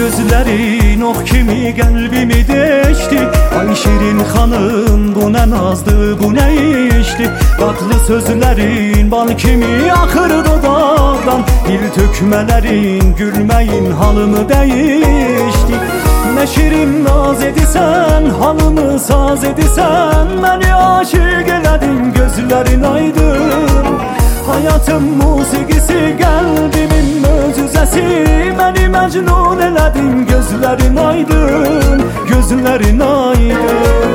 gözlerin ox kimi qəlbimi deşdi. Ay Şirin xanım, bu nə nazdı, bu nə işdi? Qatlı sözlərin bal kimi axır dodaqdan. Dil tökmələrin, gülməyin halımı dəyişdi. Nə şirin naz edirsən, halımı saz edirsən. Məni aşiq elədin, gözlərin aydın. Hayatım musiqisi, qəlbimin möcüzəsi. Məni məcnun elədin, gözlərin aydın, gözlərin aydın.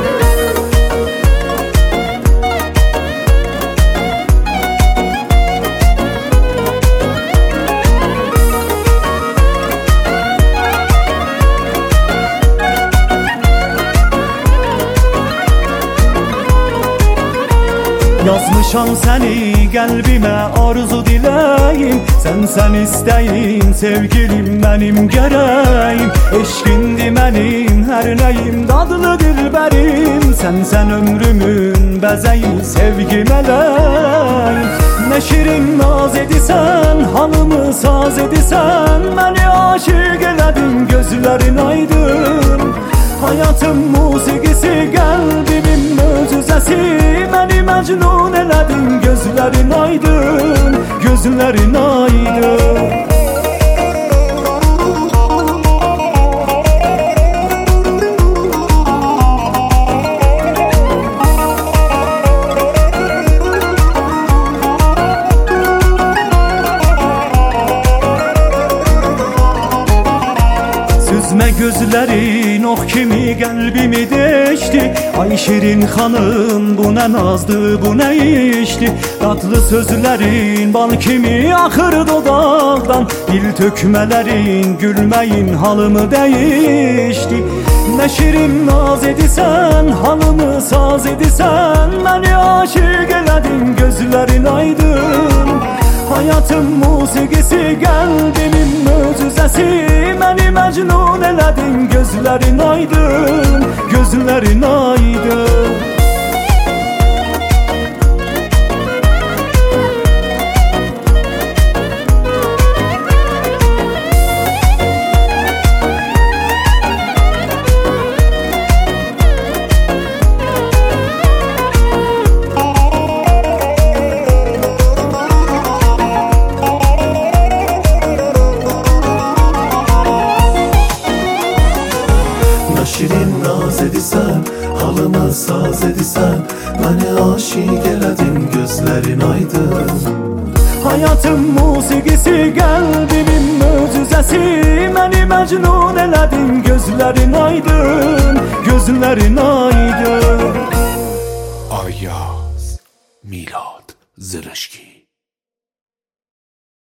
Yazmışam səni qəlbimə arzu diləyim. Sən istəyim, sevgilim mənim gərəyim. Eşqindir mənim hər nəyim, dadlı dilbərim. Sən ömrümün bəzəyi, sevgi mələyim. Nə şirin naz edirsən, halımı saz edirsən. Məni aşiq elədin, gözlərin aydın. Hayatım musiqisi, qəlbimin möcüzəsi. Məni məcnun elədin, gözlərin aydın, gözlərin aydın. Süzmə gözlərin ox kimi qəlbimi deşdi. Ay Şirin xanım, bu nə nazdı, bu nə işdi? Qatlı sözlərin bal kimi axır dodaqdan. Dil tökmələrin, gülməyin halımı dəyişdi. Nə şirin naz edirsən, halımı saz edirsən. Məni aşiq elədin, gözlərin aydın. Hayatım musiqisi, qəlbimin möcüzəsi. Məni məcnun elədin, gözlərin aydın, gözlərin aydın. Şirin naz edirsən, halımı saz edirsən. Məni aşiq elədin, gözlərin aydın. Hayatım musiqisi, qəlbimin möcüzəsi. Məni məcnun elədin, gözlərin aydın, gözlərin aydın. Ayaz Milad Zırışki.